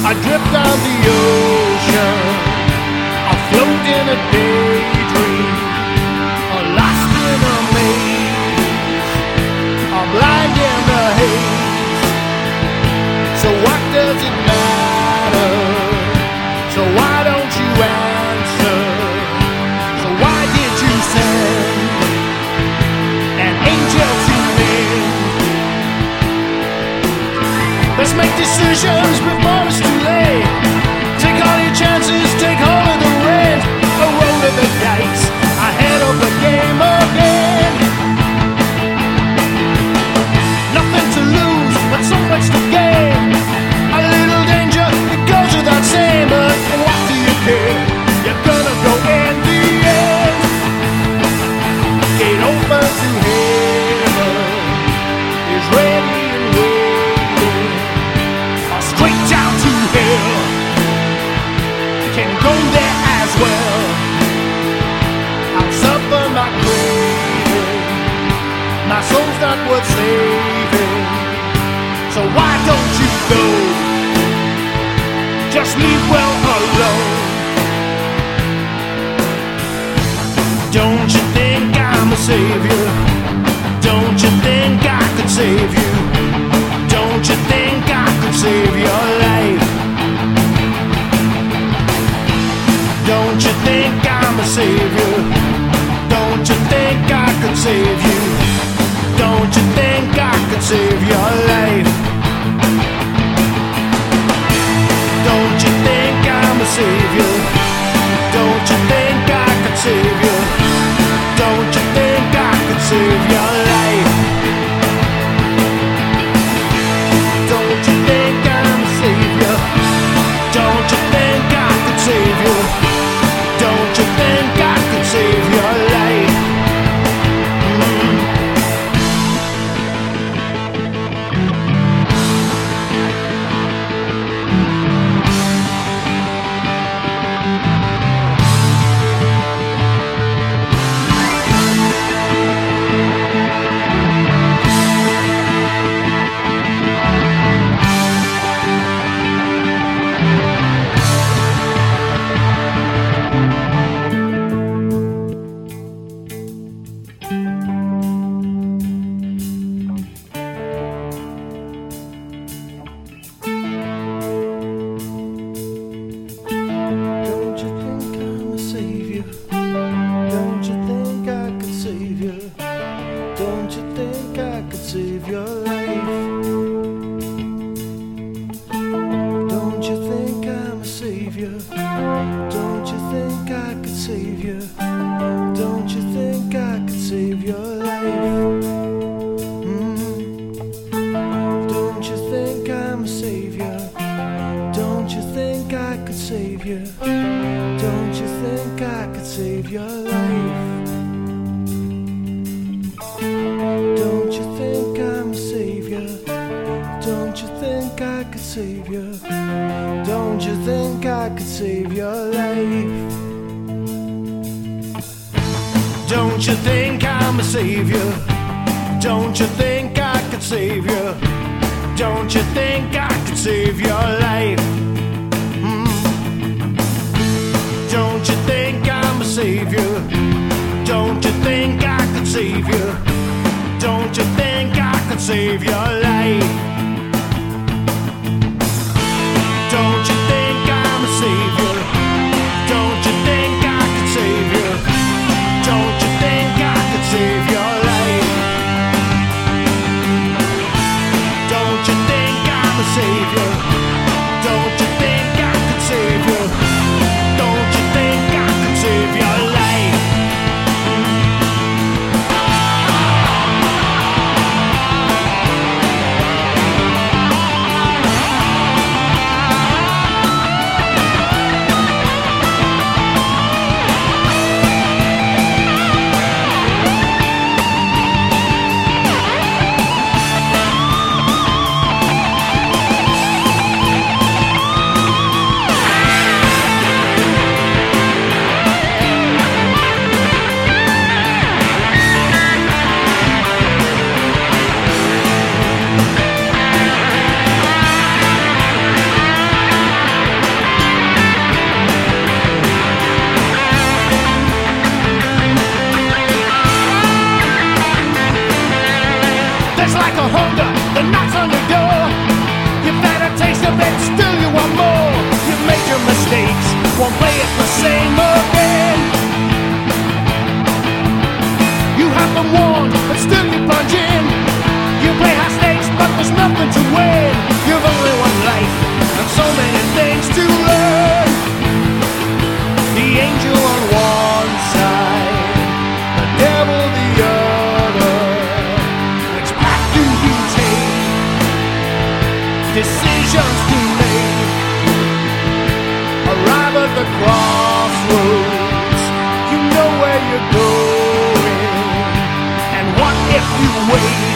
I drift down the ocean, afloat in a daydream, or lost in a maze, or blind in the haze. So what does it matter? So why don't you answer? So why did you send an angel to me? Let's make decisions before it's too late. Take all your chances, take all of the reins. A roll of the dice, ahead of the game again. Nothing to lose, but so much to gain. A little danger, it goes without saying, but what do you care? You're gonna go in the end. Gate open to heaven is ready and waiting, or straight down to hell. Can go there as well. I'll suffer my craving. My soul's not worth saving. So why don't you go? Just leave well alone. Don't you think I'm a savior? Don't you think I could save you? Don't you think I could save your life? Don't you think I'm a savior? Don't you think I could save you? Don't you think I could save your life? Don't you think I'm a savior? Don't you think I could save you? Don't you think I could save your life? Don't you think I'm a savior? Don't you think I could save you? Don't you think I could save your life? Don't you think I'm a savior? Don't you think I could save you? Don't you think I could save your life? Don't you think I'm a savior? Don't you think I could save you? Don't you think I could save your life? Don't you think I'm a savior? Don't you think I could save you? Don't you think I could save your life? Don't you think I'm a savior? Don't you things to learn. The angel on one side, the devil the other. Which path do you take? Decisions to make. Arrive at the crossroads. You know where you're going. And what if you wait?